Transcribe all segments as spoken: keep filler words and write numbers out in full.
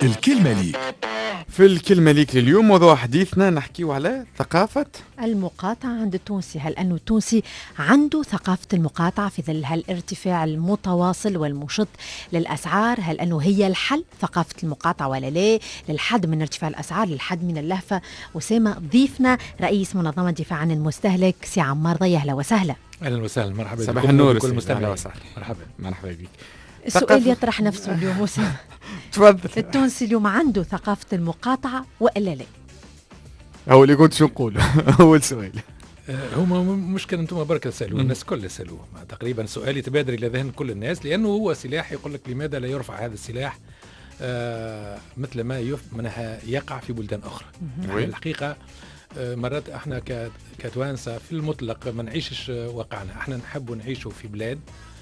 الكلمة ليك. في الكلمة ليك لليوم موضوع حديثنا نحكيه على ثقافة المقاطعة عند التونسي. هل أنه التونسي عنده ثقافة المقاطعة في ظل هالارتفاع المتواصل والمشط للأسعار؟ هل أنه هي الحل ثقافة المقاطعة ولا لا؟ للحد من ارتفاع الأسعار، للحد من اللهفة. أسامة ضيفنا رئيس منظمة دفاع عن المستهلك سي عمار ضي، أهلا وسهلا. أهلا وسهلا، مرحبا. صباح النور كل مستمع. أهلا وسهلا، مرحبا مرحبا بك. السؤال يطرح نفسه اليوم أسامة. تفضل. التونسي اليوم عنده ثقافة المقاطعة وإلا لا؟ هو اللي قلت شو نقول. أول سؤال هما مشكلة أنتم برك تسألوه، الناس كل يسألوه تقريبا. سؤال يتبادر إلى ذهن كل الناس، لأنه هو سلاح. يقول لك لماذا لا يرفع هذا السلاح آه مثل ما يف منها يقع في بلدان أخرى. يعني الحقيقة آه مرات احنا كتوانسة في المطلق ما نعيشش واقعنا، احنا نحب نعيشوا في بلاد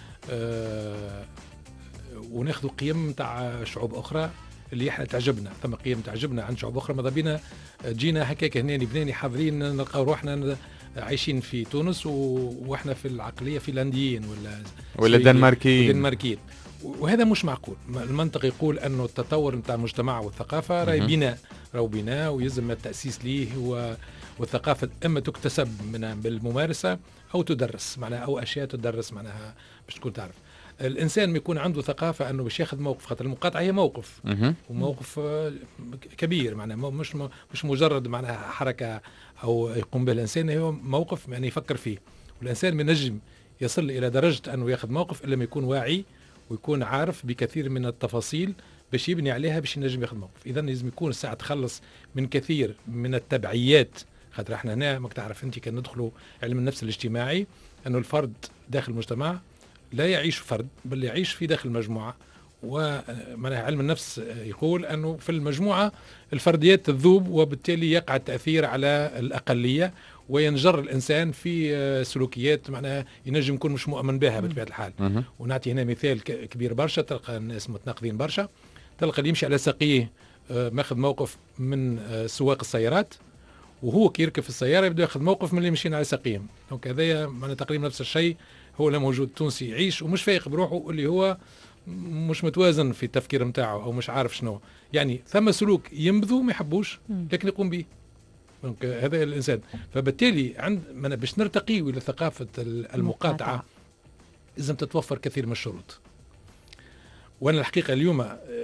آه وناخذوا قيم تاع شعوب أخرى اللي احنا تعجبنا. ثم قيم تعجبنا عند شعوب أخرى، ماذا بينا جينا هكاك هنا بناني حاضرين نلقاو روحنا عايشين في تونس واحنا في العقلية فنلنديين ولا ولا دنماركيين دنماركيين وهذا مش معقول. المنطق يقول أنه التطور نتاع المجتمع والثقافة راهي بنا راهو بنا ويلزم التأسيس ليه. والثقافة إما تكتسب من بالممارسة أو تدرس، معناها أو أشياء تدرس معناها باش تكون تعرف. الانسان ما يكون عنده ثقافه انه باش ياخذ موقف، خاطر المقاطعه هي موقف وموقف كبير، معناها مش مش مجرد معناها حركه او يقوم به الانسان، هو موقف يعني يفكر فيه. والانسان ما ينجم يصل الى درجه انه ياخذ موقف الا ما يكون واعي ويكون عارف بكثير من التفاصيل باش يبني عليها باش ينجم ياخذ موقف. اذا لازم يكون الساعه تخلص من كثير من التبعيات، خاطر احنا هنا ماك تعرف انت كان ندخلوا علم النفس الاجتماعي انه الفرد داخل المجتمع لا يعيش فرد بل يعيش في داخل مجموعة. ومعناها علم النفس يقول أنه في المجموعة الفرديات تذوب وبالتالي يقع التأثير على الأقلية وينجر الإنسان في سلوكيات معناها ينجم يكون مش مؤمن بها بطبيعة الحال. ونعطي هنا مثال كبير برشا، تلقى الناس متناقضين برشا، تلقى اللي يمشي على ساقيه ماخذ موقف من سواق السيارات، وهو كي يركب في السيارة يبدأ ياخذ موقف من اللي مشيين على ساقيهم. دونك هذايا معناها تقريبا نفس الشيء هو لا موجود. تونسي يعيش ومش فايق بروحه، اللي هو مش متوازن في التفكير متاعه او مش عارف شنو. يعني ثم سلوك ينبذو ما يحبوش لكن يقوم به. دونك هذا الانسان. فبالتالي عند باش نرتقي الى ثقافه المقاطعه لازم تتوفر كثير من الشروط. وانا الحقيقه اليوم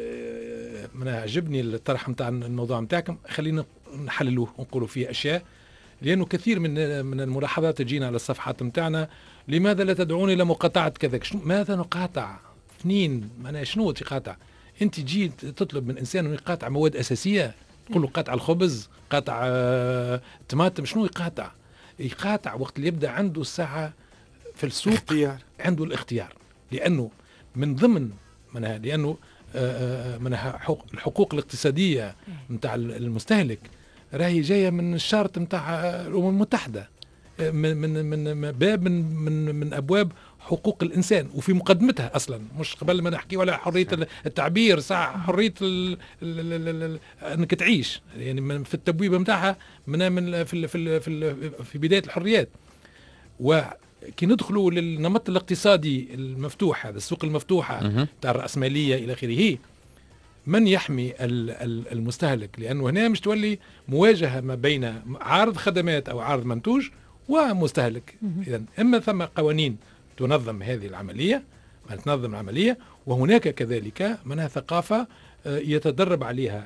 من عجبني الطرح نتاع الموضوع نتاعكم، خلينا نحللوه ونقولوا فيه اشياء، لانه كثير من من الملاحظات تجينا على الصفحات نتاعنا. لماذا لا تدعون الى مقاطعه كذا؟ ماذا نقاطع؟ اثنين معناها شنو تقاطع؟ انت جيت تطلب من انسان انه يقاطع مواد اساسيه، تقول له قاطع الخبز، قاطع آه طماطم، شنو يقاطع؟ يقاطع وقت اللي يبدا عنده الساعه في السوق اختيار. عنده الاختيار، لانه من ضمن منها لانه آه منها الحقوق الاقتصاديه نتاع المستهلك راهي جايه من الشرط نتاع الامم المتحده، من من من باب من من من ابواب حقوق الانسان، وفي مقدمتها اصلا. مش قبل ما نحكي ولا حريه التعبير، صح، حريه ال ال ال ال انك تعيش، يعني في التبويب نتاعها من من في في في, في بدايه الحريات. وكي ندخلوا للنمط الاقتصادي المفتوح، هذا السوق المفتوحه تاع الراسماليه الى اخره، من يحمي المستهلك؟ لأنه هنا مش تولي مواجهة ما بين عارض خدمات أو عارض منتوج ومستهلك. إذن إما ثم قوانين تنظم هذه العملية، من تنظم العملية، وهناك كذلك منها ثقافة يتدرب عليها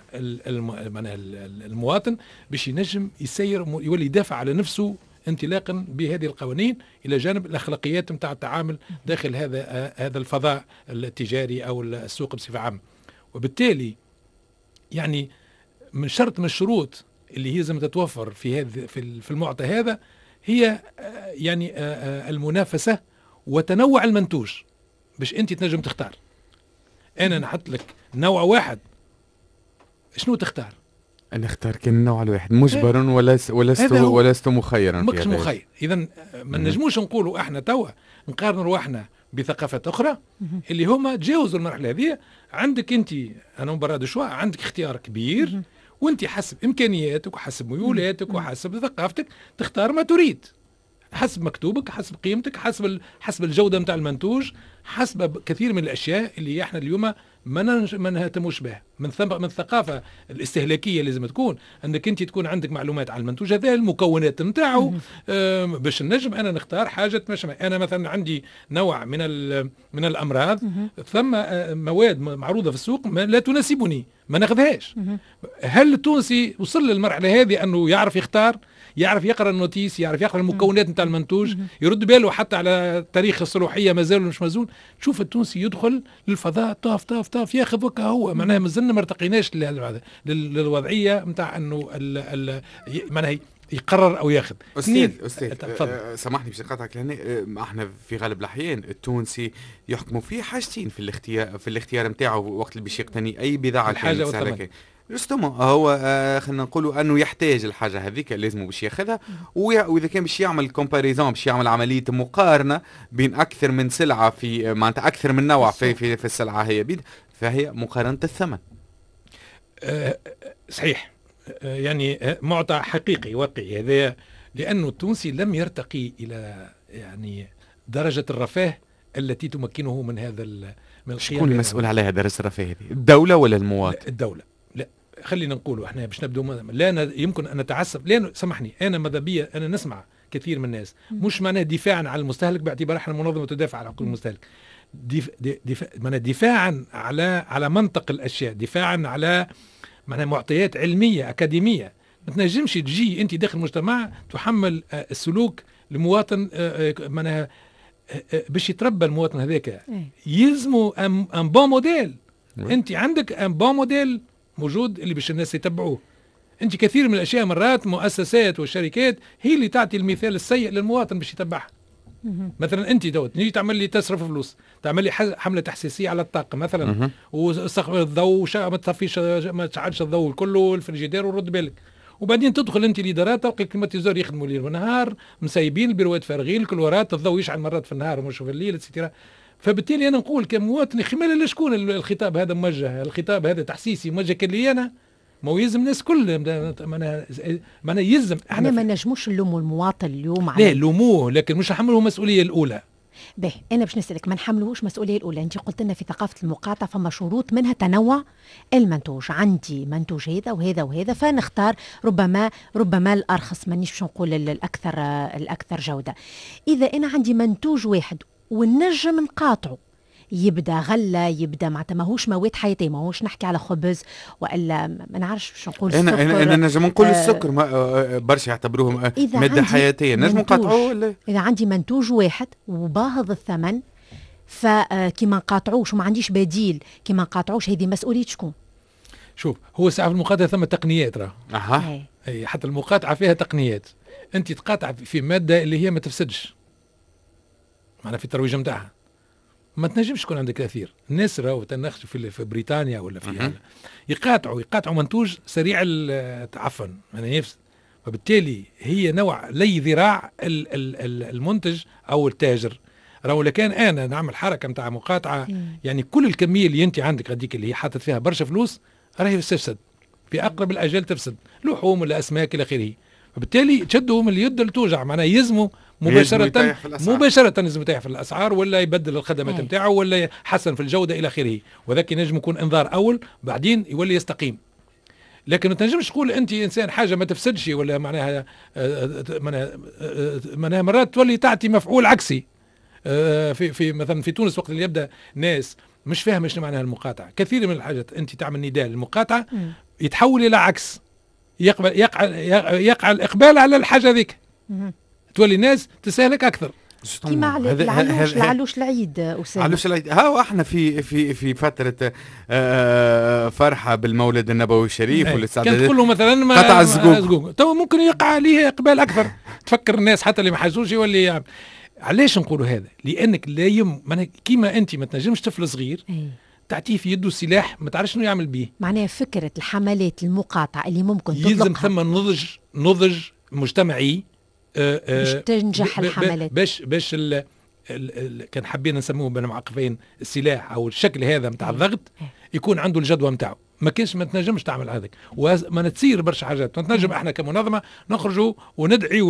المواطن باش ينجم يسير يولي يدافع على نفسه انطلاقا بهذه القوانين إلى جانب الأخلاقيات متاع التعامل داخل هذا هذا الفضاء التجاري أو السوق بصفة عامة. وبالتالي يعني من شرط من الشروط اللي هي لازم تتوفر في هذا في المعطى هذا هي يعني المنافسة وتنوع المنتوج باش انت تنجم تختار. انا نحط لك نوع واحد، شنو تختار؟ انا اختار كان النوع الواحد مجبر ولست ولست ولست مخيرا. ماكش مخير. اذا ما نجموش نقولوا احنا توا نقارن رواحنا بثقافات أخرى اللي هما تجاوزوا المرحلة هذه. عندك أنت أنا مبرد شوي، عندك اختيار كبير، وأنت حسب إمكانياتك وحسب ميولاتك وحسب ثقافتك تختار ما تريد، حسب مكتوبك، حسب قيمتك، حسب حسب الجودة متاع المنتوج، حسب كثير من الأشياء اللي احنا اليوم ما ننج... ما نهتموش بها. من ثم من الثقافه الاستهلاكيه لازم تكون انك انت تكون عندك معلومات على المنتوج هذا، المكونات نتاعو، آه باش نجم انا نختار حاجه تمشي. انا مثلا عندي نوع من من الامراض ثم آه مواد معروضه في السوق ما لا تناسبني ما ناخذهاش. هل التونسي وصل للمرحله هذه انه يعرف يختار، يعرف يقرا النوتيس، يعرف يقرا المكونات نتاع المنتوج، يرد باله حتى على تاريخ الصلاحيه مازال مش مزول؟ تشوف التونسي يدخل للفضاء طاف طاف طاف ياخذ وكا هو معناها مازلنا ما ارتقيناش للوضعيه نتاع انه معناها يقرر او ياخذ. استاذ استاذ أه سامحني باش نقاطعك لهنا. أه احنا في غالب الاحيان التونسي يحكموا فيه حاجتين في الاختيار في الاختيار نتاعو وقت اللي باش يقتني اي بضاعه الحاجه والثمن. جوستومون هو آه خلينا نقولوا انه يحتاج الحاجه هذيك لازم باش ياخذها، واذا كان باش يعمل كومباريزون باش يعمل عمليه مقارنه بين اكثر من سلعه في معناتها اكثر من نوع في في, في السلعه هي بيد، فهي مقارنه الثمن. أه صحيح. أه يعني معطى حقيقي واقعي هذا، لانه التونسي لم يرتقي الى يعني درجه الرفاه التي تمكنه من هذا من القيام. شكون المسؤول عليها درجه الرفاه هذه؟ الدوله ولا المواطن؟ الدوله. لا خلينا نقولوا احنا باش نبدو لا يمكن ان نتعسف، لانه سامحني انا ماذا بيا انا نسمع كثير من الناس مش معناه دفاعا على المستهلك باعتبار احنا منظمه تدافع على حقوق المستهلك، دفاع معناه دفاعا على على منطق الاشياء، دفاعا على معناه معطيات علميه اكاديميه. ما تنجمش تجي انت داخل المجتمع تحمل السلوك لمواطن معناها باش يتربى المواطن هذاك يلزموا ان بون موديل. انت عندك ان بون موديل موجود اللي باش الناس يتبعوه. انت كثير من الاشياء مرات مؤسسات والشركات هي اللي تعطي المثال السيء للمواطن باش يتبعها. مثلا انت دوت تجي تعمل لي تصرف فلوس، تعمل لي حمله تحسيسيه على الطاقه مثلا، وسقف الضوء ما تطفيش ما تشعلش الضوء كله الفريجيدير ورد بالك، وبعدين تدخل انت الادارات تلقى الكليماتيزور يخدموا ليل ونهار، مسيبين البيروات فارغين، الكلورات الضوء يشعل مرات في النهار ومش في الليل اتسيتيرا. فبالتالي انا نقول كمواطن اخي مالا لشكون الخطاب هذا موجه؟ الخطاب هذا تحسيسي موجه كلي انا، ما هو يلزم الناس كل معناها معناها يلزم احنا ما نجموش نلوموا المواطن اليوم على لا لوموه، لكن مش نحملوه المسؤوليه الاولى. باهي انا باش نسالك ما نحملوش المسؤوليه الاولى. انت قلت لنا في ثقافه المقاطعه فما شروط منها تنوع المنتوج، عندي منتوج هذا وهذا وهذا فنختار ربما ربما الارخص، مانيش باش نقول الاكثر الاكثر جوده. اذا انا عندي منتوج واحد ونجم نقاطعه، يبدا غله يبدا معناتها ماهوش مواد حياتيه، ماهوش نحكي على خبز والا ما نعرفش باش نقول انا السكر. انا انا نجم نقول آه السكر ما برشا يعتبروه ماده حياتيه، نجم نقاطعوه ولا اذا عندي منتوج واحد وباهظ الثمن فكي ما نقاطعوش وما عنديش بديل كي ما نقاطعوش، هذه مسؤوليه شكون؟ شوف هو ساعه في المقاطعه ثم تقنيات راه اها اي حتى المقاطعه فيها تقنيات. انت تقاطع في ماده اللي هي ما تفسدش معنا في الترويج نتاعها، ما تنجمش يكون عندك تاثير. الناس راهو تنخش في في بريطانيا ولا في يقاطعوا يقاطعوا منتوج سريع التعفن يعني يفسد، وبالتالي هي نوع لي ذراع المنتج او التاجر. راهو لكان انا نعمل حركه نتاع مقاطعه يعني كل الكميه اللي انت عندك هذيك اللي هي حاطط فيها برشا فلوس راهي تفسد في اقرب الاجال، تفسد لحوم ولا اسماك الى اخره. وبالتالي تشدوا من اليد اللي توجع، معناها يزموا مباشرة مباشرة لازم يتيح في الأسعار ولا يبدل الخدمات نتاعه ولا يحسن في الجودة إلى آخره، وذاك ينجم يكون إنذار أول بعدين يولي يستقيم. لكن ما تنجمش تقول أنت إنسان حاجة ما تفسدش ولا معناها معناها معناها مرات تولي تعطي مفعول عكسي. في في مثلا في تونس وقت اللي يبدأ ناس مش فاهمة شنو معناها المقاطعة، كثير من الحاجات أنت تعمل نداء للمقاطعة يتحول إلى عكس، يقبل يقع يقع الإقبال على الحاجة ذيك، تولي الناس تسهلك اكثر. كيما العلوش العلوش العيد اسامه علوش العيد ها احنا في في في فتره آه فرحه بالمولد النبوي الشريف والاستعدادات كان تقول مثلا ما قطع الزقوق تو ممكن يقع عليه اقبال اكثر تفكر الناس حتى اللي ما حاجوش يولي يعني. علاش نقولوا هذا؟ لانك لا يم كيما انت ما تنجمش طفل صغير تعطيه في يده سلاح ما تعرفش شنو يعمل به. معناها فكره الحملات المقاطعه اللي ممكن تطلقها يلزم ثم نضج نضج مجتمعي باش تنجح الحملات، باش باش ال ال ال كان حابين نسموه بين معقفين السلاح او الشكل هذا نتاع الضغط يكون عنده الجدوى نتاعو. ما كانش ما تنجمش تعمل هذاك وما تصير برشا حاجات. ما تنجم احنا كمنظمه نخرجوا وندعيوا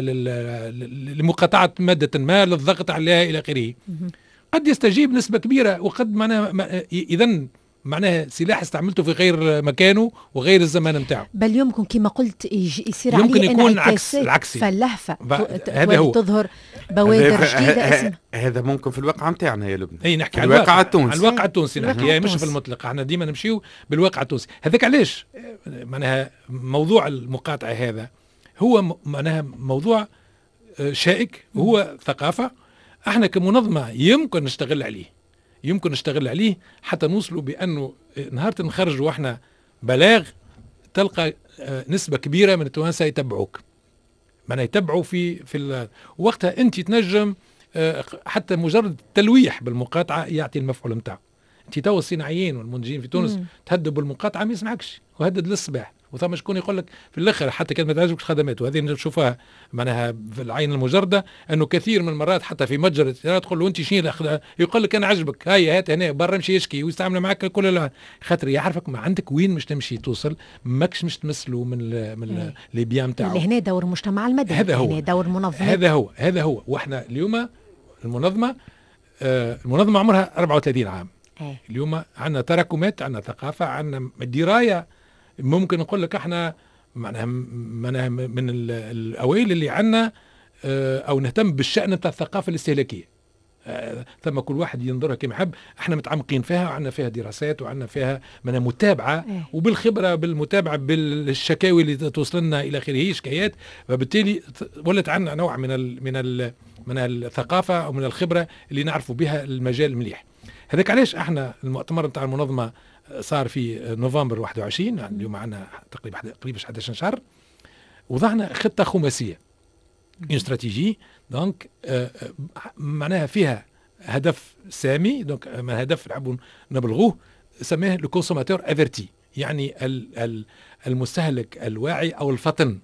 لمقاطعه ماده ما للضغط عليها الى اخره. قد يستجيب نسبه كبيره وقد ما اذا معناها سلاح استعملته في غير مكانه وغير الزمان نتاعو. بل يمكن كما قلت يصير يمكن عليه يكون عكس العكسي فاللهفه هذا هو تظهر بوادر جديده اسمها. هذا ممكن في الواقع نتاعنا يا لبنى. اي نحكي على الواقع التونسي، على الواقع التونسي نحكي مش في المطلق، احنا ديما نمشيو بالواقع التونسي. هذاك علاش معناها موضوع المقاطعه هذا هو معناها موضوع شائك، هو ثقافه احنا كمنظمه يمكن نشتغل عليه، يمكن نشتغل عليه حتى نوصلوا بانه نهار نخرجوا احنا بلاغ تلقى نسبه كبيره من التوانسه يتبعوك، معناها يتبعوا في في وقتها انت تنجم حتى مجرد التلويح بالمقاطعه يعطي المفعول نتاعو. انت تو الصناعيين والمنتجين في تونس مم. تهدد بالمقاطعه ما يسمعكش وهدد للصباح، وثم شكون يقول لك في الاخر حتى كان ما تعجبكش خدمات، وهذه نشوفها معناها في العين المجرده انه كثير من المرات حتى في متجر تقول له انت شنو يقول لك انا عجبك هاي هات هنا برا مشي يشكي ويستعمل معك كل خاطر يعرفك ما عندك وين مش تمشي توصل، ماكش مش تمثلوا من ال من لي بيان نتاعو. اللي هنا دور المجتمع المدني، هذا هو هنا دور المنظمه، هذا هو هذا هو واحنا اليوم المنظمه آه المنظمه عمرها أربعة وثلاثين عام. أيه. اليوم عندنا تراكمات، عندنا ثقافه، عندنا درايه. ممكن نقول لك احنا معناها معناها من الاوائل اللي عندنا او نهتم بالشأن بتاع الثقافه الاستهلاكيه. ثم كل واحد ينظرها كما يحب، احنا متعمقين فيها وعندنا فيها دراسات وعندنا فيها من متابعه أيه. وبالخبره بالمتابعه بالشكاوي اللي توصلنا الى اخره شكايات، فبالتالي ولت عندنا نوع من ال من ال من الثقافه او من الخبره اللي نعرفوا بها المجال مليح. هذاك علاش احنا المؤتمر نتاع المنظمه صار في نوفمبر واحد وعشرين، يعني اليوم معنا تقريبا تقريبا أحد عشر شهر، وضعنا خطه خماسيه اون استراتيجي دونك معناها فيها هدف سامي، دونك هدف نحبوا نبلغوه سماه لو كونسوماتور افيرتي، يعني المستهلك الواعي او الفطن.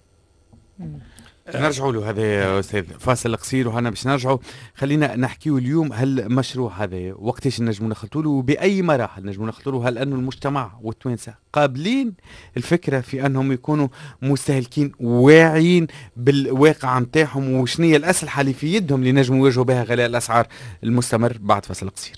نرجعوا له هذا يا استاذ، فاصل قصير وهنا باش نرجعوا. خلينا نحكيوا اليوم هل المشروع هذا وقتاش نجموا نخلطوا له وباي مراحل نجموا نخلطوا له؟ هل انه المجتمع والتوانسه قابلين الفكره في انهم يكونوا مستهلكين واعيين بالواقع نتاعهم، وشنية الاسلحه اللي في يدهم اللي نجموا يواجهوا بها غلاء الاسعار المستمر؟ بعد فاصل قصير.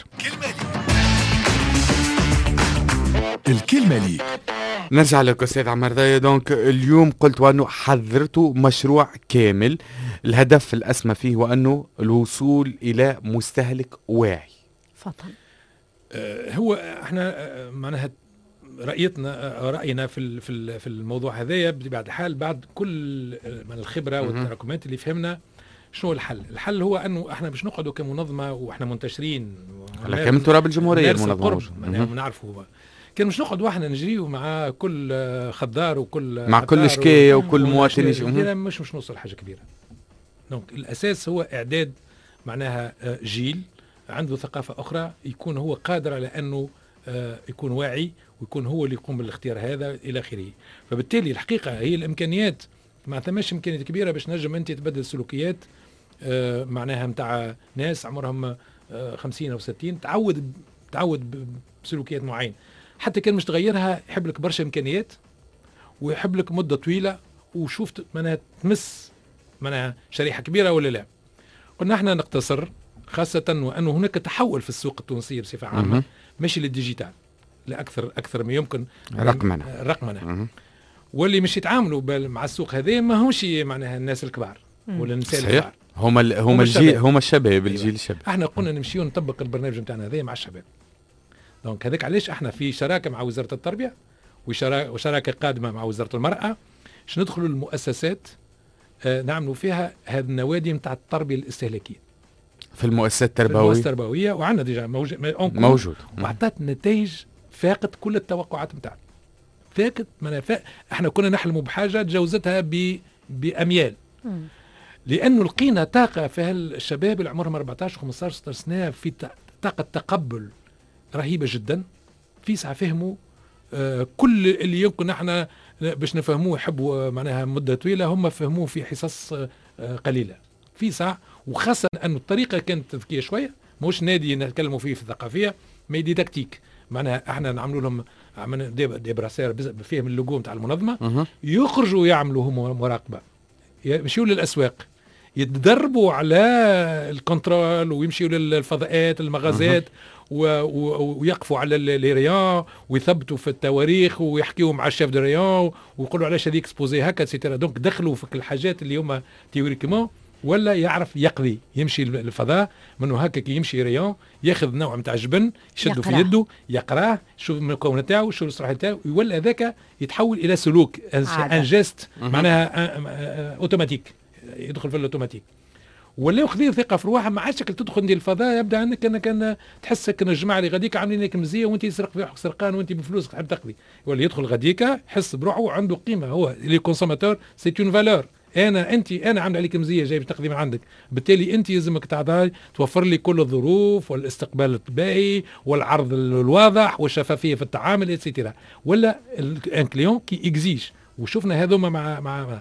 الكلمه لي نرجع لك استاذ عمر ضايا. دونك اليوم قلت وانه حضرتوا مشروع كامل، الهدف الاسمى فيه وانه الوصول الى مستهلك واعي. فضل. آه هو احنا آه معناها رايتنا آه راينا في في في الموضوع هذايا بطبيعه الحال بعد كل من الخبره والتراكمات اللي فهمنا شنو الحل. الحل هو انه احنا باش نقعدوا كمنظمه واحنا منتشرين على كم تراب الجمهوريه المنظمه نعرفوا، كان مش نقعد واحنا نجريو مع كل خضار وكل مع كل شكاية وكل مواطن يجي، مش مش نوصل حاجه كبيره. دونك الاساس هو اعداد معناها جيل عنده ثقافه اخرى، يكون هو قادر على انه يكون واعي ويكون هو اللي يقوم بالاختيار هذا الى اخره. فبالتالي الحقيقه هي الامكانيات ما ثماش امكانيات كبيره باش نجم انت تبدل سلوكيات معناها نتاع ناس عمرهم خمسين او ستين تعود تعود بسلوكيات معينه، حتى كان مش تغيرها يحب لك برشا امكانيات ويحب لك مده طويله وشوف معناها تمس معناها شريحه كبيره ولا لا. قلنا احنا نقتصر، خاصه وانه هناك تحول في السوق التونسيه بصفه عامه ماشي للديجيتال لا اكثر اكثر ما يمكن رقمنه رقمنه واللي مش يتعاملوا مع السوق هذا ما همش معناها الناس الكبار ولا النساء الكبار، هما ال هما الجيل هما الشباب الجيل الشباب. احنا قلنا نمشيو نطبق البرنامج نتاعنا هذا مع الشباب. دونك هذاك علاش احنا في شراكه مع وزاره التربيه وشراكه قادمه مع وزاره المراه باش ندخلوا المؤسسات آه نعملوا فيها هذه النوادي نتاع التربيه الاستهلاكيه في المؤسسات التربويه المؤسسات التربويه، وعندنا ديجا موجود موجود وعطات نتائج فاقت كل التوقعات نتاعنا. فاقت من فاق احنا كنا نحلموا بحاجه تجاوزتها ب باميال، لانه لقينا طاقه في هالشباب اللي عمرهم أربعطاش خمسطاش ستة عشر سنه في طاقه تقبل رهيبه جدا، في ساعه فهموا آه كل اللي يمكن احنا باش نفهموه يحبوا معناها مده طويله هم فهموه في حصص آه قليله في ساعه، وخاصه انه الطريقه كانت ذكيه شويه، مش نادي نتكلموا فيه في الثقافيه ما ديداكتيك، معناها احنا نعملوا لهم عملنا دي براسير فيهم اللوجو نتاع المنظمه أه. يخرجوا يعملوا هم مراقبه، يمشيوا للاسواق يتدربوا على الكنترول ويمشيوا للفضاءات المغازات ويقفوا على لي ريون ويثبتوا في التواريخ ويحكيوا مع الشيف دو ريون ويقولوا علاش هذه اكسبوزي هكا سيتيرا. دونك دخلوا في الحاجات اللي هما تيوريكمون. ولا يعرف يقضي يمشي الفضاء منه هكا كي يمشي ريون ياخذ نوع نتاع جبن يشدوا في يده يقراه شوف المكون نتاعو شوف الصراحه نتاعو ولا هذاك يتحول الى سلوك ان جيست معناها اوتوماتيك يدخل في الاوتوماتيك. ولا ياخذ ثقه في روحها ما عادش تدخل ندير الفضاء يبدا عندك انك أن تحسك ان الجماعه اللي غاديك عاملين لك مزيه وانت تسرق في روحك سرقان وانت بفلوسك تحب تقضي. ولا يدخل غاديك يحس بروحه وعنده قيمه هو لي كونسوماتور سي اون فالور. انا انت انا عامل عليك مزيه جاي تقدم عندك بالتالي انت يلزمك تعطي توفر لي كل الظروف والاستقبال الطبيعي والعرض الواضح والشفافيه في التعامل اتسيتيرا. ولا ان كليون كي اكزيج وشفنا هذوما مع مع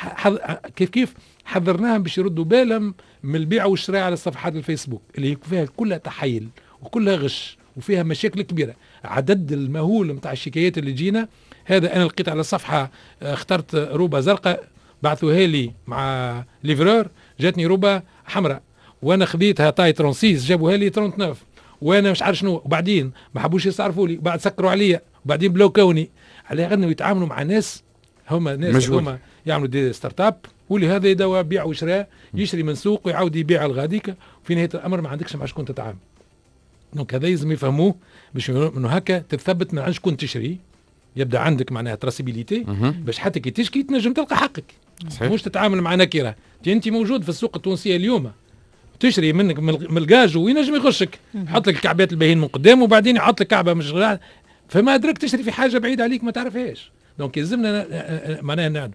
كيف كيف حذرناهم باش يردوا بالهم من البيع والشراء على صفحات الفيسبوك اللي فيها كلها تحيل وكلها غش وفيها مشاكل كبيره. عدد المهول نتاع الشكايات اللي جينا هذا انا لقيت على صفحه اخترت روبه زرقاء بعثوها لي مع ليفرور جاتني روبه حمراء وانا خذيتها تاي ستة وثلاثين جابوها لي تسعة وثلاثين وانا مش عارف شنو. وبعدين ما حبوش يصرفوا لي وبعد سكروا عليا وبعدين بلوكوني على غنوا يتعاملوا مع ناس هما ناس هما يعملوا دي ستارت اب واللي هذا يدوا بيع وشراء يشري من سوق ويعاود يبيع الغاديكا وفي نهايه الامر ما عندكش مع شكون تتعامل. دونك هذا لازم يفهموه باش انه هكا تثبت من عند شكون تشري يبدا عندك معناها تراسيبيليتي باش حتى كي تشكي تنجم تلقى حقك. صحيح. مش تتعامل مع نكره. انت موجود في السوق التونسيه اليوم تشري منك من الكاج وينجم يغشك يحط لك الكعبات الباهين من قدام وبعدين يحط لك كعبه مش غير فما ادرك تشتري في حاجه بعيده عليك ما تعرفهاش. دونك يلزمنا معناها نعد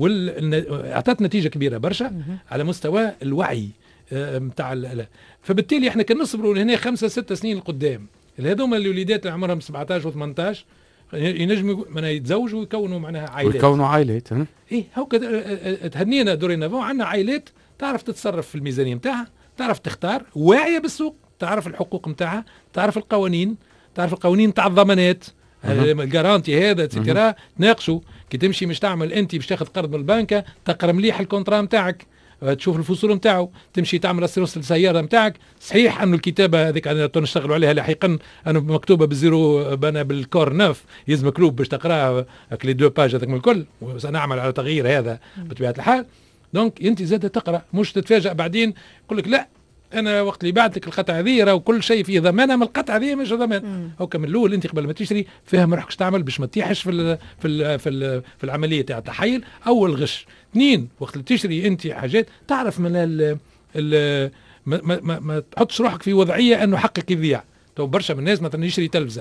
اعطت نتيجه كبيره برشا على مستوى الوعي نتاع. فبالتالي احنا كان نصبروا هنا خمسه ستة سنين لقدام هذوما الوليدات اللي عمرهم سبعطاش وثمانية عشر ينجموا معناها يتزوجوا ويكونوا معناها عائلات ويكونوا عائلات. ايه هاكا تهنينا دورينافون عندنا عائلات تعرف تتصرف في الميزانيه نتاعها تعرف تختار واعيه بالسوق تعرف الحقوق نتاعها تعرف القوانين تعرف القوانين نتاع الضمانات الجارانتي هذا ترى تناقشوا كي تمشي مش تعمل انت باش تاخذ قرض من البنكه تقرا مليح الكونترا نتاعك تشوف الفصول نتاعو تمشي تعمل اسيرونس للسياره نتاعك. صحيح انه الكتابه هذيك انا نشتغلوا عليها لاحقا انا مكتوبه بالزيرو بنا بالكور نوف يلزم كلوب باش تقراها لي دو باج هذاك من الكل وسنعمل على تغيير هذا بطبيعه الحال. دونك انت زاد تقرا مش تتفاجئ بعدين يقول لك لا انا وقت اللي بعت لك القطعه هذه راه كل شيء فيه ضمان. من القطعه هذه مش ضمان هوكا من الاول انت قبل ما تشتري فاهم روحك تعمل باش ما تطيحش في ال في ال في, ال في العمليه تاع التحيل او الغش. اثنين وقت اللي تشتري انت حاجات تعرف من ال ال ما, ما, ما, ما تحطش روحك في وضعيه انه حقك يضيع. تو برشا من الناس مثلا يشتري تلفزه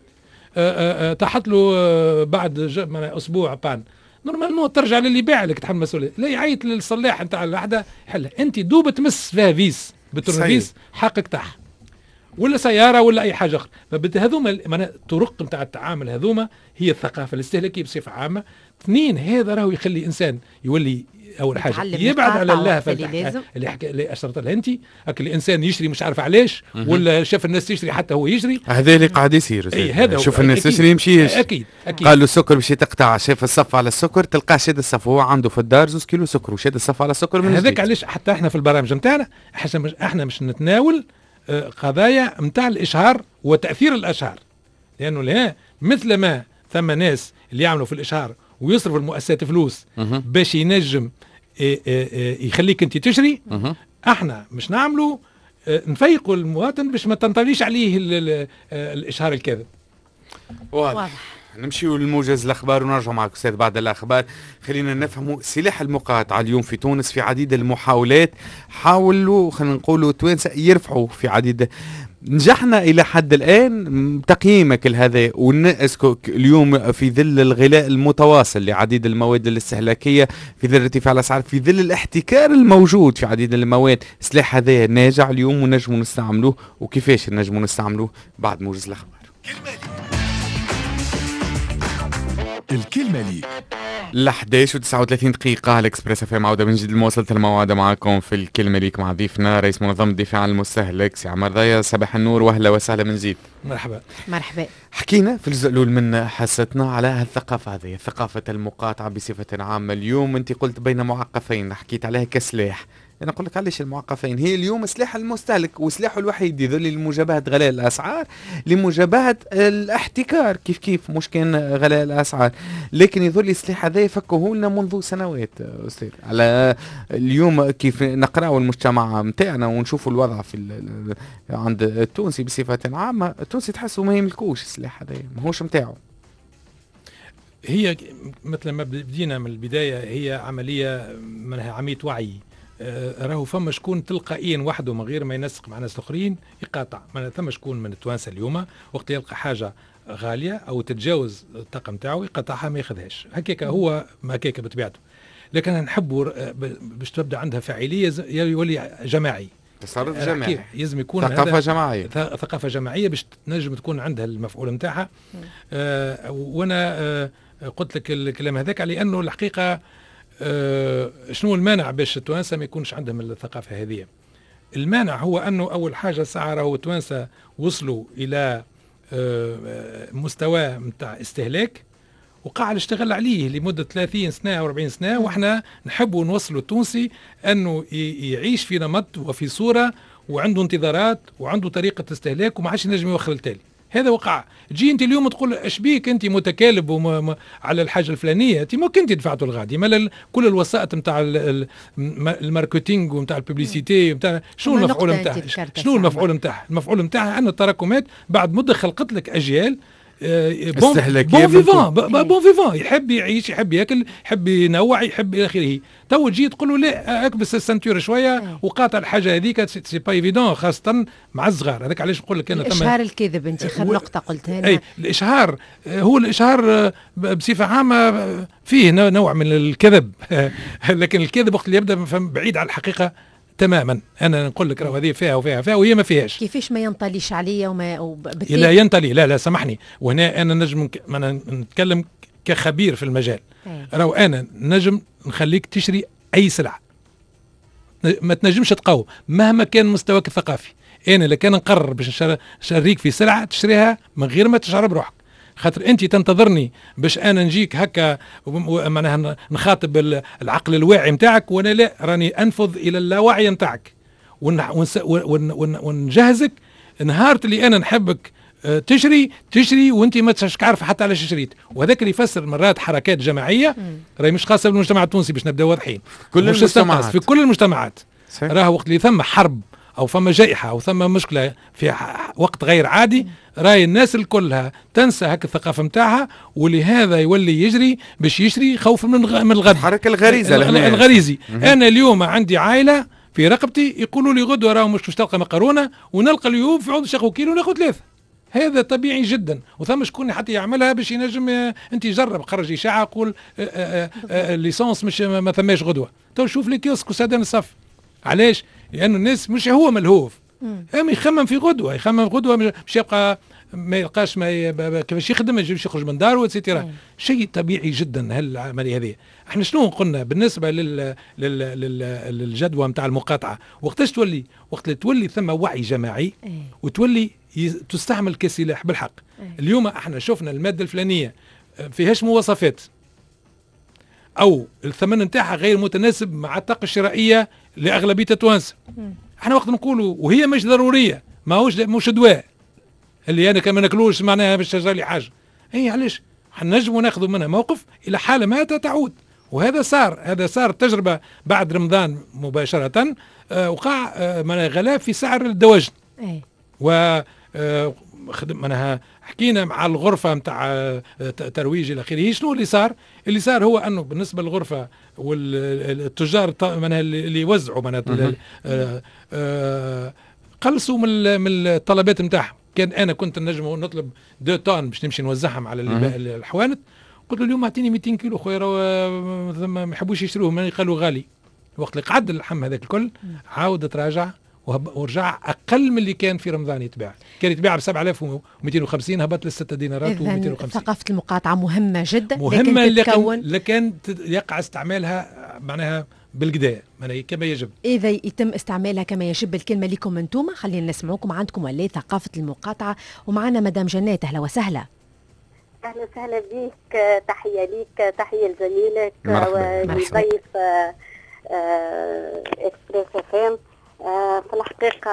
تحط له بعد اسبوع بان نورمالمون ترجع للي باع لك تحمل مسؤوليه. لا يعيط للصلاح نتاع الوحده يحلها انت دوب تمس فيها فيس بترفيس حقك تاعها ولا سياره ولا اي حاجه اخرى. فهذوما معناها الطرق نتاع التعامل هذوما هي الثقافه الاستهلاكيه بصفه عامه. اثنين هذا راهو يخلي انسان يولي اول حاجه يبعد على الله اللي, اللي حكى اللي اشرت لها انت الانسان يشري مش عارف علاش ولا شاف الناس تشتري حتى هو يشري. هذا اللي قاعد يصير اي هذا شوف الناس تشتري يمشيش اكيد اكيد قالوا السكر باش تقطع شاف الصف على السكر تلقاه شاد الصف هو عنده في الدار زوز كيلو سكر وشاد الصف على السكر من هذاك علاش حتى احنا في البرامج نتاعنا احنا مش احنا مش نتناول قضايا نتاع الاشهار وتاثير الاشهار لانه لا مثل ما ثم ناس اللي يعملوا في الاشهار ويصرفوا المؤسسات فلوس باش ينجم يخليك انت تشري احنا مش نعملوا نفيقوا المواطن باش ما تنطليش عليه الاشهار الكاذب. واضح. نمشيو للموجز الاخبار ونرجع معك استاذ بعد الاخبار. خلينا نفهموا سلاح المقاطعه اليوم في تونس في عديد المحاولات حاولوا خلينا نقولوا توانسه يرفعوا في عديد نجحنا الى حد الان. تقييمك لهذا ونسكو اليوم في ظل الغلاء المتواصل لعديد المواد الاستهلاكيه في ظل ارتفاع الاسعار في ظل الاحتكار الموجود في عديد المواد السلاح هذا ناجع اليوم ونجموا نستعملوه وكيفاش نجموا نستعملوه بعد موجز الاخبار. الكلمة لي ل احداش وتسعة وثلاثين دقيقة الإكسبريس اف ام عودة من جديد مواصلة الموعد معكم في الكلمة ليك مع ضيفنا رئيس منظمة الدفاع عن المستهلك سي عمر ضيا. صباح النور واهلا وسهلا من جديد. مرحبا. مرحبا. حكينا في الجزء الأول من حصتنا على الثقافة هذه ثقافة المقاطعة بصفة عامة. اليوم أنت قلت بين معقفين حكيت عليها كسلاح انا اقول لك علاش الموقفين. هي اليوم سلاح المستهلك وسلاحه الوحيد يذل لمجابهه غلاء الاسعار، لمجابهه الاحتكار كيف كيف مش كان غلاء الاسعار، لكن يظل السلاح هذا يفكه لنا منذ سنوات استاذ. على اليوم كيف نقراوا المجتمع نتاعنا ونشوفوا الوضع في عند التونسي بصفه عامه، التونسي تحسوا ما يملكوش السلاح هذا، ماهوش نتاعو. هي مثل ما بدينا من البدايه، هي عمليه منها عمليه وعي. آه راهو فما شكون تلقائيا وحده من غير ما ينسق مع ناس الاخرين يقاطع. ما ثم شكون من التوانسه اليوم وقت يلقى حاجه غاليه او تتجاوز الطاقه نتاعو يقطعها ما ياخذهاش، هكاك هو هكاك بطبيعته. لكن نحبوا باش تبدا عندها فاعليه يولي جماعي، تصرف جماعي، يلزم يكون ثقافه جماعيه، ثقافه جماعيه باش تنجم تكون عندها المفعول نتاعها. آه وانا آه قلت لك الكلام هذاك على انه الحقيقه آه شنو المانع باش التوانسه ما يكونش عندهم الثقافه هذه. المانع هو انه اول حاجه ساعه راهو التوانسه وصلوا الى آه مستوى نتاع استهلاك وقاعد يشتغل عليه لمده ثلاثين سنه او أربعين سنه، واحنا نحبوا نوصلوا التونسي انه يعيش في نمط وفي صوره وعنده انتظارات وعنده طريقه استهلاك وما عادش ينجم يوخر التالي. هذا وقع. تجي انت اليوم تقول اش بيك انت متكالب وم... على الحاجه الفلانيه، انت ممكن انت دفعتوا الغادي مال كل الوسائط نتاع الماركتينغ ونتاع الببليسيتي نتاع شنو المفعول نتاعها؟ شنو المفعول نتاعها؟ المفعول نتاعها ان التراكمات بعد مده خلقت لك اجيال بون فيفان بون فيفان يحب يعيش، يحب ياكل، يحب ينوع، يحب الى اخره. تو تجي تقول له لا اكبس السنتور شويه وقاطع الحاجه هذيك، سي با ايفيدون خاصه مع الصغار. هذاك علاش نقول لك انا اشهار الكذب انت خير نقطه قلتها لنا. اي الاشهار هو الاشهار بصفه عامه فيه نوع من الكذب لكن الكذب وقت اللي يبدا بعيد عن الحقيقه تماما. انا نقول لك راهو هذه فيها وفيها فيها وهي ما فيهاش. كيفاش ما ينطليش عليا وما لا ينطلي، لا لا سامحني، وهنا انا نجم انا نتكلم كخبير في المجال. راهو انا نجم نخليك تشري اي سلعه، ما تنجمش تقاوم مهما كان مستواك الثقافي. انا لو كان نقرر باش نشريك في سلعه تشريها من غير ما تشعر بروحك، خاطر انت تنتظرني باش انا نجيك هكا معناها نخاطب العقل الواعي نتاعك، وانا لا، راني انفذ الى اللاوعي نتاعك ونجهزك نهار اللي انا نحبك تشري تشري وانت ما تشك عارف حتى علاش شريت. وهذاك اللي يفسر مرات حركات جماعيه راهي مش خاصه بالمجتمع التونسي باش نبداو واضحين، كل المجتمعات في كل المجتمعات. راه وقت اللي ثم حرب او فما جائحه او ثم مشكله في وقت غير عادي، راي الناس الكلها تنسى هك الثقافه نتاعها، ولهذا يولي يجري باش يشري خوفا من من الغد. حركه الغريزه الغريزي. انا اليوم عندي عائله في رقبتي يقولوا لي غدوه راهو مش تلقى مقرونه، ونلقى اليوم في عود شهر كيلو ناخذ ثلاثه. هذا طبيعي جدا، وثم شكون حتى يعملها باش ينجم. انت جرب خرج اشاعه قول الليسانس مش ما ثماش غدوه، تو شوف لي كيوسك وسادان الصف. علاش؟ لانه الناس مش هو ملهوف، اما يخمم في غدوه، يخمم في غدوه مش يبقى ما يلقاش ما كيفاش يخدم، ما يجيش يخرج من داره وتسيتيرا. شيء طبيعي جدا هالعمليه هذه. احنا شنو قلنا بالنسبه لل... لل... لل... للجدوى نتاع المقاطعه؟ وقتاش تولي؟ وقت اللي تولي ثم وعي جماعي وتولي تستعمل كسلاح بالحق. اليوم احنا شفنا الماده الفلانيه فيهاش مواصفات او الثمن نتاعها غير متناسب مع الطاقه الشرائيه لاغلبيه التوانسه. احنا وقت نقولوا وهي مش ضروريه، ماهوش مش دواء اللي انا كما ناكلوش معناها باش تجرى لي حاجه. اي علاش؟ حنجموا ناخذوا منها موقف الى حاله ما تعود. وهذا صار، هذا صار تجربه بعد رمضان مباشره. آه وقع آه من غلاء في سعر الدواجن. اي و آه معناها حكينا مع الغرفه نتاع آه ترويج الى اخره. شنو اللي صار؟ اللي صار هو انه بالنسبه للغرفه والتجار معناها اللي يوزعوا معناها آه آه قلصوا من من الطلبات نتاعهم. كان انا كنت نجم نطلب دو طن باش نمشي نوزعهم على الحوانت، قلت له اليوم اعطيني مئتين كيلو خويا ما يحبوش يشتروه، ما قالوا غالي. وقت اللي قعد اللحم هذاك الكل عاود تراجع ورجع اقل من اللي كان في رمضان يتباع. كان يتباع ب سبعة آلاف ومئتين وخمسين هبط ل ستة دينارات ومئتين وخمسين. ثقافه المقاطعه مهمه جدا، مهمه لكن لكن يقع استعمالها معناها بالقداء يعني كما يجب. إذا يتم استعمالها كما يجب. الكلمة لكم أنتم، خلينا نسمعوكم. عندكم ولا ثقافة المقاطعة، ومعنا مدام جنات. أهلا وسهلا. أهلا وسهلا بك، تحية ليك، تحية لزميلك ولضيف اكسبريس اف ام. في الحقيقة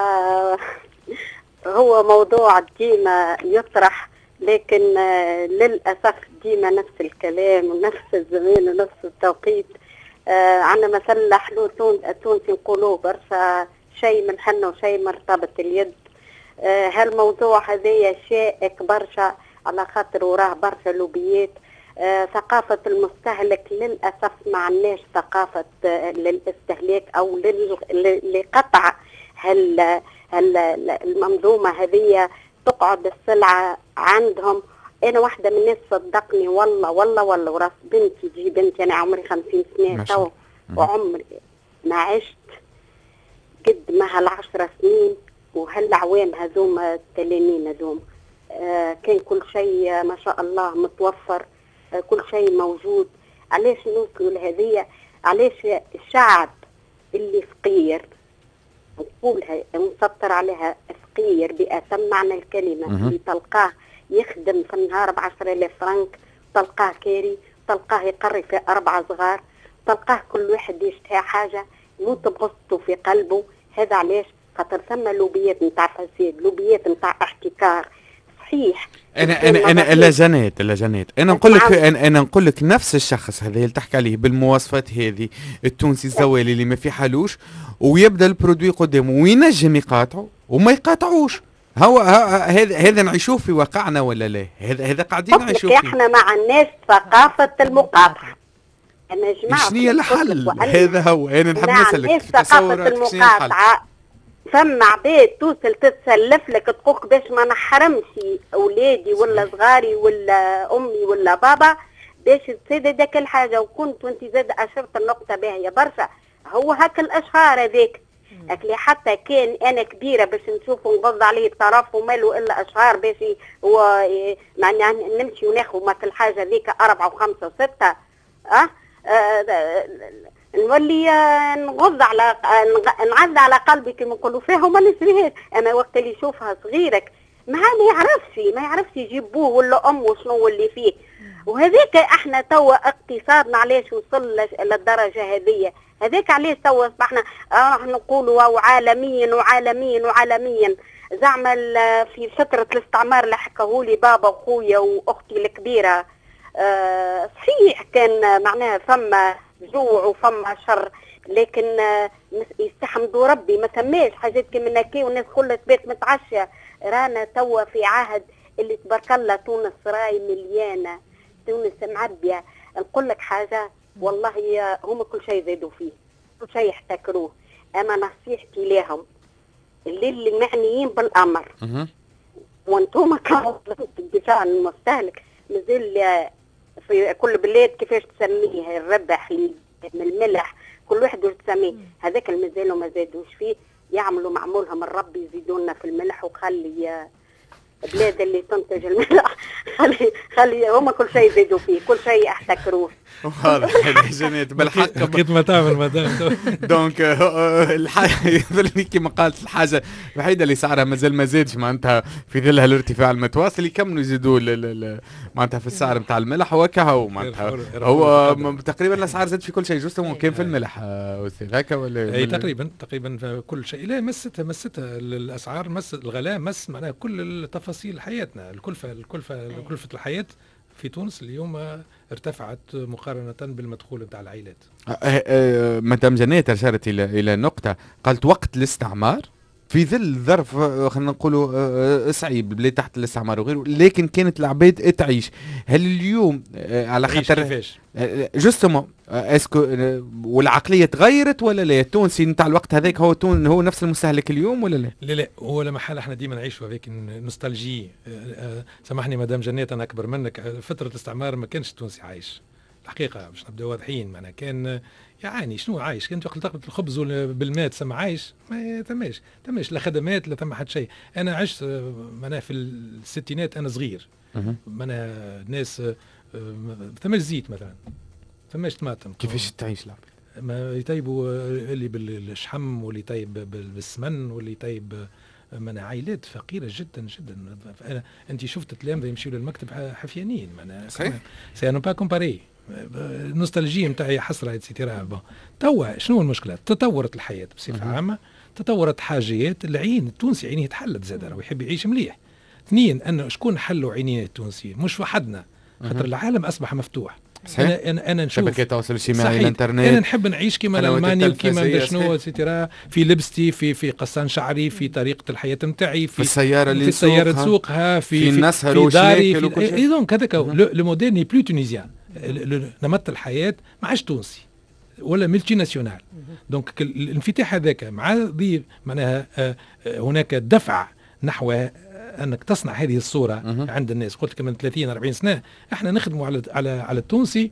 هو موضوع ديما يطرح، لكن آه للأسف ديما نفس الكلام ونفس الزمان ونفس التوقيت. آه عنا مثلا حلو التونسي نقولوه برشا شيء من حنا وشيء مرتبط اليد. آه هالموضوع هذايا شائك برشا على خاطر وراه برشا لوبيات. آه ثقافة المستهلك للأسف ما عندناش ثقافة آه للاستهلاك أو لقطع هال هال المنظومة هذه تقعد السلعة عندهم. أنا واحدة من الناس صدقني والله والله والله وراس بنتي جي بنتي أنا عمري خمسين سنة تو وعمري ما عشت قد ما هالعشرة سنين وهالعوام هذوما التلامين هذوما. آه كان كل شيء ما شاء الله متوفر، آه كل شيء موجود. علاش نوصلوا لهذه؟ علاش الشعب اللي فقير نقولها نسطر عليها فقير بأتم معنى الكلمة، اللي تلقاه يخدم في النهار بعشرة آلاف فرنك، تلقاه كاري، تلقاه يقري في أربعة صغار، تلقاه كل واحد يشتهي حاجة يموت بغصته في قلبه. هذا علاش؟ خاطر ثم لوبيات نتاع فساد، لوبيات نتاع احتكار. صحيح انا انا انا اللجنات اللجنات انا نقول لك انا, أنا نقول لك نفس الشخص هذا اللي تحكي عليه بالمواصفات هذه التونسي الزوالي اللي ما في حالوش ويبدا البرودوي قدامه وينجم يقاطعه وما يقاطعوش. هو هذا هذا نعيشوه في واقعنا ولا لا؟ هذا هذا قاعدين نعيشوه فيه. احنا ما عندناش ثقافه المقاطعه. انا جماعه شنو هي الحل؟ هذا هو انا نحب نسالك ثقافه المقاطعه. ثم عباد توصل تتسلف لك تقولك باش ما نحرمش اولادي ولا صغاري ولا امي ولا بابا باش تصيد هذاك الحاجه. وكنت وانت زاد اشرت النقطه باهيه برشا. هو هاك الاشهار هذاك اكلي حتى كان انا كبيره باش نشوف نغض عليه الطرف وماله الا اشهار باش هو معناها نمشي وناخذ مثل الحاجه ذيك اربعه وخمسه وسته. اه, آه نولي نغض على نعز على قلبي كما نقولوا فيها وما نشريهاش. اما وقت اللي يشوفها صغيرك ما ما يعرفش ما يعرفش يجيبوه ولا امه شنو اللي فيه. وهذيك احنا توا اقتصادنا علاش وصل للدرجه هذه. هذاك علاش توا اصبحنا راح نقولوا عالميا وعالميا وعالميا. زعما في فتره الاستعمار اللي حكاهولي بابا وخويا واختي الكبيره أه صحيح كان معناها فما جوع وفما شر، لكن يستحمدوا ربي ما ثماش حاجات كيما هكا والناس كلها تبات متعشيه. رانا توا في عهد اللي تبارك الله تونس راي مليانه، تونس معبيه. نقول لك حاجه والله هم كل شيء زادوا فيه، كل شيء يحتكروه. اما نصيحتي لهم اللي, اللي معنيين بالامر وانتم كانوا الدفاع عن المستهلك مازال في كل بلاد كيفاش تسميه الربح من الملح كل واحد واش تسميه. هذاك المازال وما زادوش فيه. يعملوا معمولهم الرب يزيدونا في الملح وخلي بلاد اللي تنتج الملح خلي خلي هما كل شيء يزيدوا فيه، كل شيء احتكروه. واضح جنيت بالحق لقيت ما تعمل مدام دونك الحاجه كما قالت الحاجه الوحيده اللي سعرها مازال ما زادش معناتها في ظل الارتفاع المتواصل يكملوا يزيدوا معناتها في السعر نتاع الملح وكهو معناتها هو تقريبا الاسعار زادت في كل شيء جوستو كان في الملح استاذ هكا ولا اي تقريبا تقريبا في كل شيء. لا مستها مستها الاسعار مس الغلاء مس معناها كل تفاصيل حياتنا. الكلفه الكلفه كلفه الحياه في تونس اليوم ارتفعت مقارنة بالمدخول نتاع العائلات. مدام جنات أشارت إلى إلى نقطة قالت وقت الاستعمار في ظل ظرف خلينا نقولوا صعيب البلاد تحت الاستعمار وغيره، لكن كانت العباد تعيش. هل اليوم على خاطر جوستومون اسكو والعقليه تغيرت ولا لا؟ التونسي نتاع الوقت هذاك هو تون هو نفس المستهلك اليوم ولا لا؟ لا لا هو لا محل احنا ديما نعيشوا هذيك نوستالجي. سامحني مدام جنات انا اكبر منك. فتره الاستعمار ما كانش التونسي عايش الحقيقه باش نبداو واضحين. معناها كان يعني شنو عايش؟ كان تاكل تقبل الخبز بالماء تسمى عايش؟ ما تماش تماش لا خدمات لا ثم حد شيء. انا عشت معناها في الستينات انا صغير معناها ناس ثماش زيت مثلا ثماش طماطم. كيفاش تعيش العباد؟ ما يطيبوا اللي بالشحم واللي يطيب بالسمن واللي يطيب من عائلات فقيره جدا جدا. انا انت شفت تلامذه يمشيوا للمكتب حفيانين معناها صحيح سي نو با كومباري النوستالجية نتاعي حسرة اتسيتيرا. توا شنو المشكلة؟ تطورت الحياة بصفة عامة، تطورت حاجات، العين التونسي عينيه تحلت زاد راه يحب يعيش مليح. اثنين، أنه شكون حلوا عينيه التونسي؟ مش وحدنا، خاطر العالم أصبح مفتوح. صحيح. انا انا نشوف شبكه التواصل الاجتماعي الانترنت، انا نحب نعيش كيما الالماني وكيما شنو سيتيرا، في لبستي، في في قصان شعري، في طريقه الحياه نتاعي، في, في السياره اللي في السياره تسوقها، في في النسهر وداري في دونك هذاك لو موديل ني بلو تونيزيان. نمط الحياه ما عادش تونسي ولا ملتي ناسيونال. دونك الانفتاح هذاك مع ذي معناها هناك دفع نحو انك تصنع هذه الصوره أه. عند الناس. قلت لك من ثلاثين أربعين سنه احنا نخدموا على على على التونسي.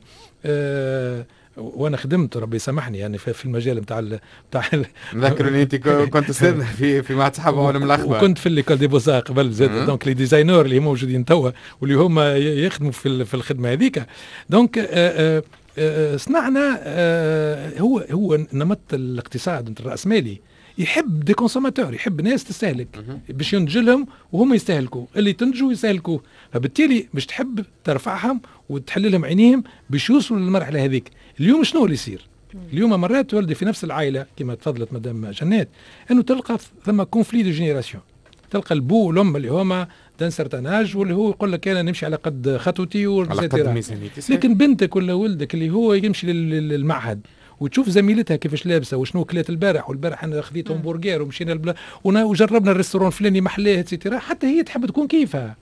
أه وانا خدمت ربي يسامحني يعني في المجال نتاع نتاع نذكر ان انت كنت استاذ في في معهد صحابه علم الاخبار، وكنت في ليكول دي بوزار قبل زاد. أه. دونك لي ديزاينور اللي موجودين توا واللي هما يخدموا في في الخدمه هذيك. دونك أه أه صنعنا أه هو هو نمط الاقتصاد الراسمالي يحب دي كونسوماتور، يحب ناس تستهلك باش ينتجلهم وهم يستهلكوا، اللي تنتجوا يستهلكوا. فبالتالي باش تحب ترفعهم وتحل لهم عينيهم باش يوصلوا للمرحله هذيك. اليوم شنو اللي يصير؟ اليوم مرات تولدي في نفس العائله كما تفضلت مدام جنات، انه تلقى ثم كونفلي دو جينيراسيون. تلقى البو والام اللي هما دان سرتاناج واللي هو يقول لك انا نمشي على قد خطوتي ولا، لكن بنتك ولا ولدك اللي هو يمشي للمعهد وتشوف زميلتها كيفاش لابسه وشنو كلات البارح، والبارح انا خذيت همبرجر ومشينا البلا وجربنا الريستورون الفلاني محلاه اتسيتيرا، حتى هي تحب تكون كيفها.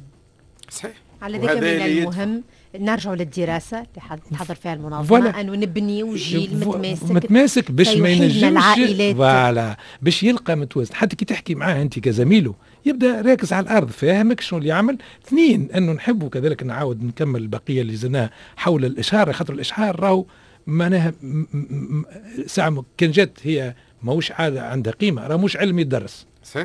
صحيح. على ذلك من المهم نرجعوا للدراسه اللي تحضر فيها المنظمه، انه نبنيو جيل متماسك متماسك باش ما ينجمش العائلات فوالا باش يلقى متوازن. حتى كي تحكي معاه انت كزميله يبدا راكز على الارض، فاهمك شنو اللي يعمل. اثنين، انه نحبوا كذلك نعاود نكمل البقيه اللي زلناها حول الاشهار، خاطر الاشهار راهو معناها ساعة كان جات هي ماهوش عادة عندها قيمة، راه مش علم يدرس. صحيح.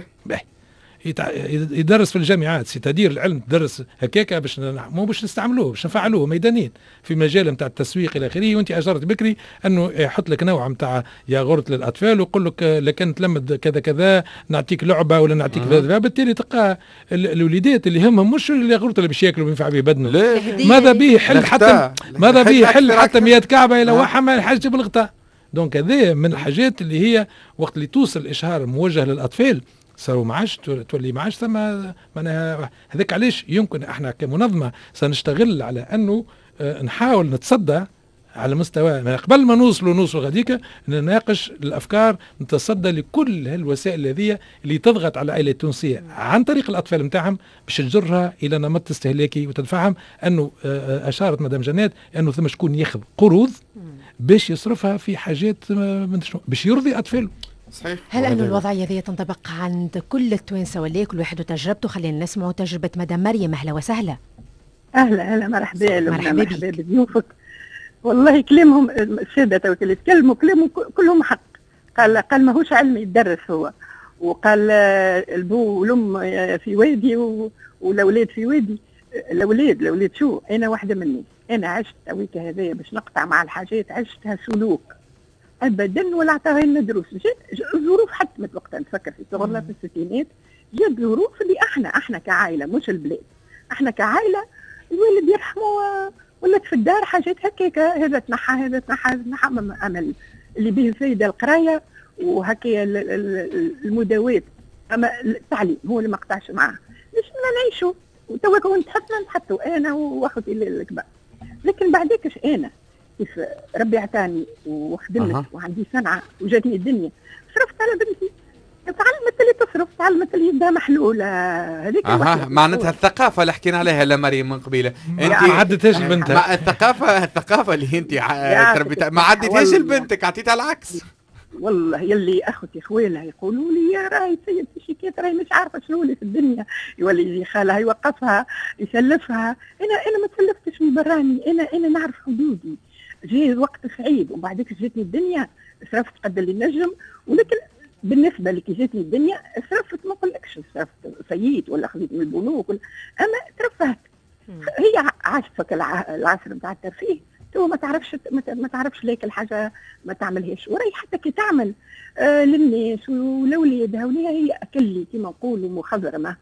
يدرس في الجامعات، ستدير العلم تدرس هكاكا باش مو باش نستعملوه باش نفعلوه ميدانيا في مجال نتاع التسويق الى اخره. وانت اشرت بكري انه يحط لك نوع نتاع ياغورت للاطفال ويقول لك لكن تلمد كذا كذا نعطيك لعبه ولا نعطيك كذا. بالتالي تلقى الوليدات اللي همهم مش الياغورت اللي باش ياكلوا وينفع به بدنه، ماذا به يحل حتى ماذا به يحل حتى مئة كعبه الى واحد ما حاجه بالغطاء. دونك هذه من الحاجات اللي هي وقت اللي توصل الاشهار موجه للاطفال صاروا ما عادش تولي ما عادش ثم معناها. هذاك علاش يمكن احنا كمنظمه سنشتغل على انه اه نحاول نتصدى على مستوى قبل ما نوصلوا نوصلوا غاديك نناقش الافكار، نتصدى لكل هالوسائل هذه اللي تضغط على العائله التونسيه عن طريق الاطفال نتاعهم باش تجرها الى نمط استهلاكي وتدفعهم. انه اه اشارت مدام جنات انه ثم شكون ياخذ قروض باش يصرفها في حاجات باش يرضي اطفاله. صحيح. هل أن الوضعية ذي تنطبق عند كل التوانسة ولا كل واحد وتجربته؟ خلينا نسمعوا تجربة مدام مريم. أهلا وسهلا. أهلا أهلا مرحبا مرحبا, مرحبا بضيوفك. والله كلامهم السادة تو اللي تكلموا كلامهم كلهم حق. قال قال ماهوش علم يدرس هو، وقال البو والأم في وادي والأولاد في وادي. الأولاد الأولاد شو؟ أنا واحدة مني، أنا عشت تويك هذايا باش نقطع مع الحاجات عشتها سلوك ابدا ولا عطاها لنا دروس. الظروف حتمت وقتها نفكر في صغرنا في الستينات، جات ظروف اللي احنا احنا كعائله مش البلاد، احنا كعائله الوالد يرحمه ولات في الدار حاجات هكاك، هذا تنحى هذا تنحى هذا تنحى امل اللي به فايده القرايه وهكا المداوات. اما التعليم هو اللي ما قطعش معاه، ليش بدنا نعيشوا وتوا كون تحطنا نحطوا انا واخوتي الكبار. لكن بعديكش انا كيف ربي عطاني وخدمت أه. وعندي صنعه وجاتني الدنيا، صرفت على بنتي، تعلمت اللي تصرف، تعلمت اللي يدها محلوله. هذيك اها معناتها الثقافه اللي حكينا عليها لا مريم من قبيله، انت ما عدتهاش لبنتها. الثقافه الثقافه اللي انت تربيتها ما عدتهاش لبنتك، عطيتها العكس. والله يلي اخوتي خوالها يقولوا لي يا راهي سيد شيكات راهي مش عارفه شنو اللي في الدنيا، يولي يجي خالها يوقفها يسلفها. انا انا ما تسلفتش من براني، انا انا نعرف حدودي. جاء وقت صعيب وبعدك جاتني الدنيا صرفت قد اللي نجم، ولكن بالنسبه لك جاتني الدنيا صرفت ما نقولكش صرفت سييت ولا خذيت من البنوك ولا، اما ترفهت. هي عاشتك العصر نتاع الترفيه، تو ما تعرفش ما تعرفش ليك الحاجه ما تعملهاش، وراي حتى كي تعمل آه للناس ولولادها وليها هي اكلي كما نقولوا مخضرمه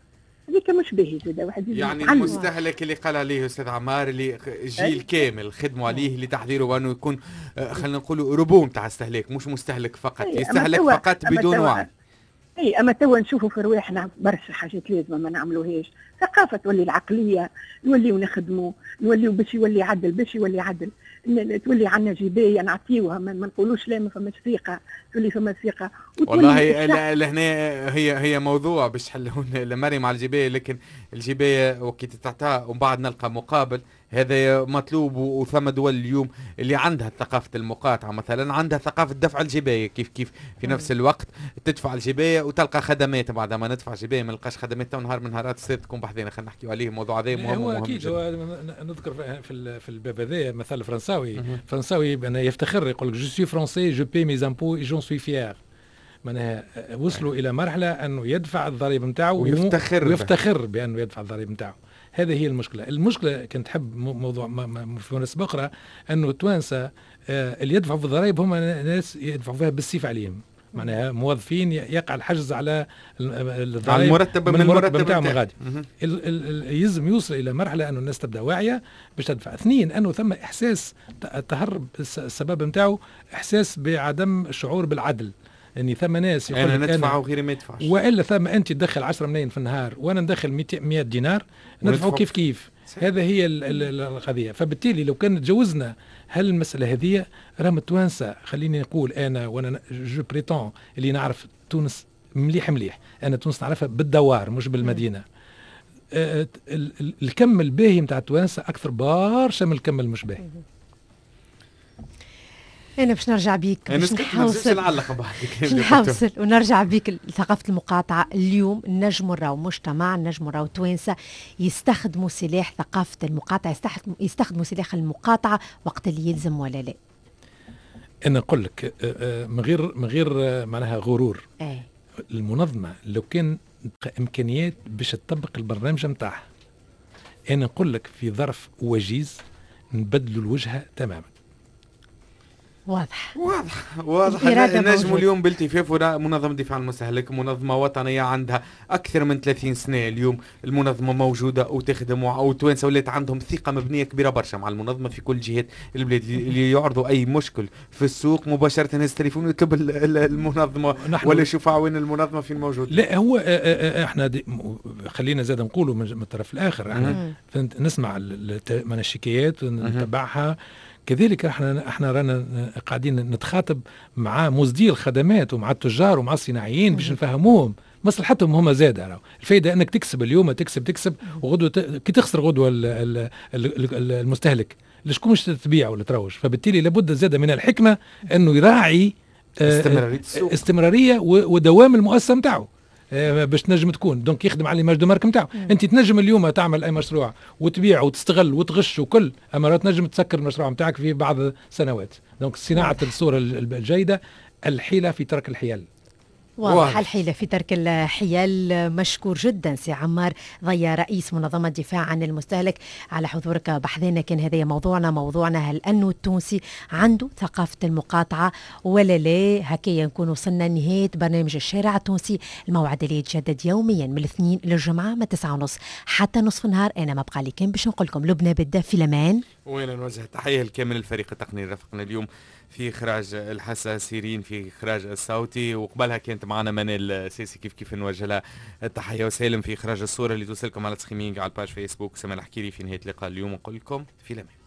هذيك مش باهي زاده واحد يعني يتعلم. المستهلك اللي قال عليه استاذ عمار اللي جيل كامل خدموا عليه لتحضيره وانه يكون خلينا نقولوا ربون تاع استهلاك مش مستهلك فقط يستهلك فقط بدون وعي. اي اما توا نشوفوا في رواحنا برشا حاجات لازم ما نعملوهاش، ثقافه تولي العقليه، نوليو نخدموا، نوليو باش يولي عدل باش يولي عدل، تولي عندنا جبايه نعطيوها ما نقولوش لا ما فماش ثقه، تولي فما ثقه. والله لهنا هي هي موضوع باش حلون لمريم على الجبايه، لكن الجبايه وكي تتعطى ومن بعد نلقى مقابل هذا مطلوب. وثم دول اليوم اللي عندها ثقافة المقاطعة مثلا عندها ثقافة دفع الجباية كيف كيف في نفس الوقت تدفع الجباية وتلقى خدمات. بعد ما ندفع جباية ما نلقاش خدمات تو نهار من نهارات تصير تكون بحذينا. خلينا نحكيو عليه الموضوع هذا مهم هو مهم أكيد جدا. هو نذكر في في الباب هذا مثل فرنساوي فرنساوي أنا يفتخر يقول لك جو سوي فرونسي جو بي مي زامبو اي جون سوي فيير. معناها وصلوا إلى مرحلة أنه يدفع الضريبة نتاعو ويفتخر ويفتخر بأنه يدفع الضريبة نتاعو. هذه هي المشكلة. المشكلة كنت حب موضوع في مناسبة أخرى أنه التوانسة اللي يدفعوا في الضرائب هم ناس يدفعوا فيها بالسيف عليهم، معناها موظفين يقع الحجز على الضرائب المرتب من المرتب نتاعهم غادي. يلزم يوصل إلى مرحلة أنه الناس تبدأ واعية باش تدفع. اثنين أنه ثم إحساس تهرب السبب نتاعو إحساس بعدم الشعور بالعدل، يعني ثم ناس يقول انا ندفع وغيري ما يدفعش، والا ثم انت تدخل عشرة ملايين في النهار وانا ندخل مئة دينار ندفعوا كيف كيف. هذا هي القضيه. فبالتالي لو كان تجوزنا هل المساله هذه راهم التوانسه خليني نقول انا وانا جو بريتون اللي نعرف تونس مليح مليح، انا تونس نعرفها بالدوار مش بالمدينه. آه الكم الباهي نتاع التوانسه اكثر برشا من الكم المش باهي. أنا باش نرجع بيك باش نحوصل نحوصل ونرجع بيك لثقافة المقاطعة. اليوم نجموا راو مجتمع نجموا راو توانسة يستخدموا سلاح ثقافة المقاطعة، يستخدموا سلاح المقاطعة وقت اللي يلزم ولا لا؟ أنا نقول لك من غير من غير معناها غرور. أي. المنظمة لو كان إمكانيات باش تطبق البرنامج نتاعها، أنا نقول لك في ظرف وجيز نبدلوا الوجهة تماما. واضح واضح واضح. نجم اليوم بالتفاف منظمة دفاع المستهلك منظمة وطنية عندها أكثر من ثلاثين سنة. اليوم المنظمة موجودة وتخدم وتوانسة ولات عندهم ثقة مبنية كبيرة برشا مع المنظمة في كل جهات البلاد. اللي يعرضوا أي مشكل في السوق مباشرة يهز تليفون ويطلب المنظمة ولا يشوف وين المنظمة فين موجود. لا هو احنا خلينا زاد نقولوا من الطرف الآخر احنا نسمع من الشكايات ونتبعها. كذلك احنا احنا رانا قاعدين نتخاطب مع مصدري الخدمات ومع التجار ومع الصناعيين باش نفهموهم مصلحتهم هما زاده. الفايده انك تكسب اليوم تكسب تكسب وغدوه كي تخسر غدوه المستهلك لشكون مش تبيع ولا تروج. فبالتالي لابد زاده من الحكمه انه يراعي استمراريه استمراريه ودوام المؤسسه نتاعو باش تنجم تكون دونك يخدم على ليماج دو مارك نتاعو. انت تنجم اليوم تعمل اي مشروع وتبيع وتستغل وتغش وكل اما تنجم تسكر المشروع نتاعك في بعض السنوات. دونك صناعه الصوره الجيده الحيله في ترك الحيل. واضح الحيلة في ترك الحيل. مشكور جدا سي عمار ضيا رئيس منظمة دفاع عن المستهلك على حضورك بحثنا. كان هذا موضوعنا موضوعنا هل أنه التونسي عنده ثقافة المقاطعة ولا لا؟ هكذا نكون وصلنا لنهاية برنامج الشارع التونسي. الموعد اللي يتجدد يوميا من الاثنين للجمعة من تسعة ونص حتى نصف النهار. أنا ما بقى لي كان باش نقول لكم لبنى بدأ في الأمان. وين نوجه تحية لكامل الفريق التقني رافقنا اليوم في إخراج الحسا سيرين في إخراج الصوتي، وقبلها كانت معنا منال سيسي كيف كيف نوجه لها التحية وسالم في إخراج الصورة اللي توصلكم على تسخيمينج على الباج فيسبوك. سما الحكيري في نهاية لقاء اليوم ونقول لكم في الأمان.